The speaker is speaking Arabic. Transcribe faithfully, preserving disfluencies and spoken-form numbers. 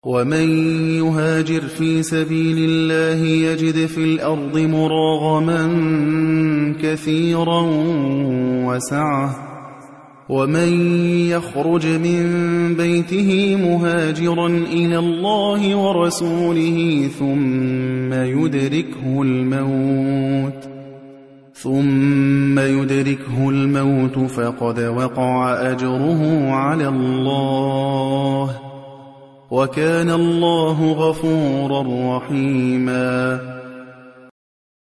ومن يهاجر في سبيل الله يجد في الأرض مراغما كثيرا وسعة ومن يخرج من بيته مهاجرا إلى الله ورسوله ثم يدركه الموت ثم يدركه الموت فقد وقع أجره على الله وكان الله غفورا رحيما